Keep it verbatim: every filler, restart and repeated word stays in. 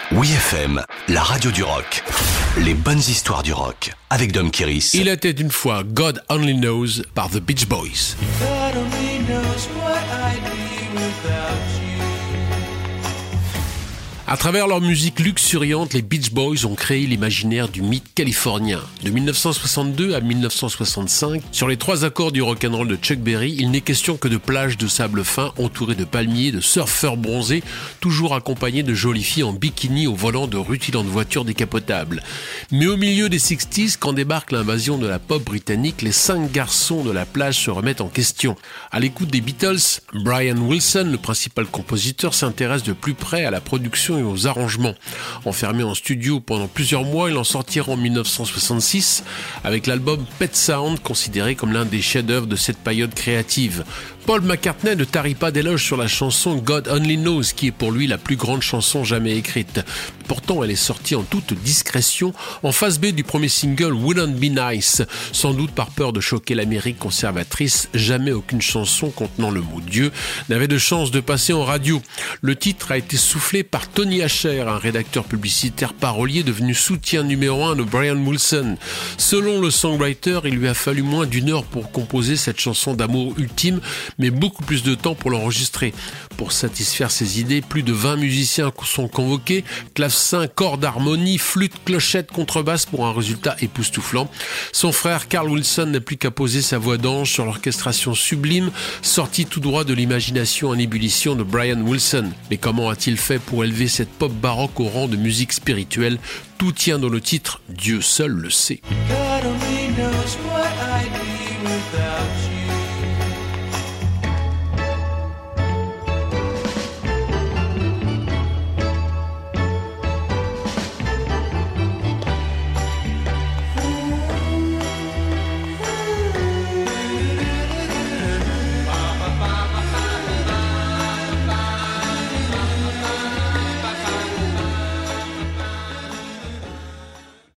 Oui F M, la radio du rock. Les bonnes histoires du rock avec Dom Kiris. Il était une fois God Only Knows par The Beach Boys. God only knows what I'd be without you. À travers leur musique luxuriante, les Beach Boys ont créé l'imaginaire du mythe californien. De dix-neuf cent soixante-deux à dix-neuf cent soixante-cinq, sur les trois accords du rock'n'roll de Chuck Berry, il n'est question que de plages de sable fin entourées de palmiers, de surfeurs bronzés, toujours accompagnés de jolies filles en bikini au volant de rutilantes voitures décapotables. Mais au milieu des sixties, quand débarque l'invasion de la pop britannique, les cinq garçons de la plage se remettent en question. À l'écoute des Beatles, Brian Wilson, le principal compositeur, s'intéresse de plus près à la production et aux arrangements. Enfermé en studio pendant plusieurs mois, il en sortira en dix-neuf cent soixante-six avec l'album Pet Sound, considéré comme l'un des chefs-d'œuvre de cette période créative. Paul McCartney ne tarit pas d'éloges sur la chanson God Only Knows, qui est pour lui la plus grande chanson jamais écrite. Pourtant, elle est sortie en toute discrétion en face B du premier single Wouldn't Be Nice. Sans doute par peur de choquer l'Amérique conservatrice, jamais aucune chanson contenant le mot Dieu n'avait de chance de passer en radio. Le titre a été soufflé par Tony Asher, un rédacteur publicitaire parolier devenu soutien numéro un de Brian Wilson. Selon le songwriter, il lui a fallu moins d'une heure pour composer cette chanson d'amour ultime, mais beaucoup plus de temps pour l'enregistrer. Pour satisfaire ses idées, plus de vingt musiciens sont convoqués, clavecin, cordes, harmonie, flûte, clochette, contrebasse pour un résultat époustouflant. Son frère Carl Wilson n'a plus qu'à poser sa voix d'ange sur l'orchestration sublime, sortie tout droit de l'imagination en ébullition de Brian Wilson. Mais comment a-t-il fait pour élever cette pop baroque au rang de musique spirituelle? Tout tient dans le titre, Dieu seul le sait. God only knows what I'd be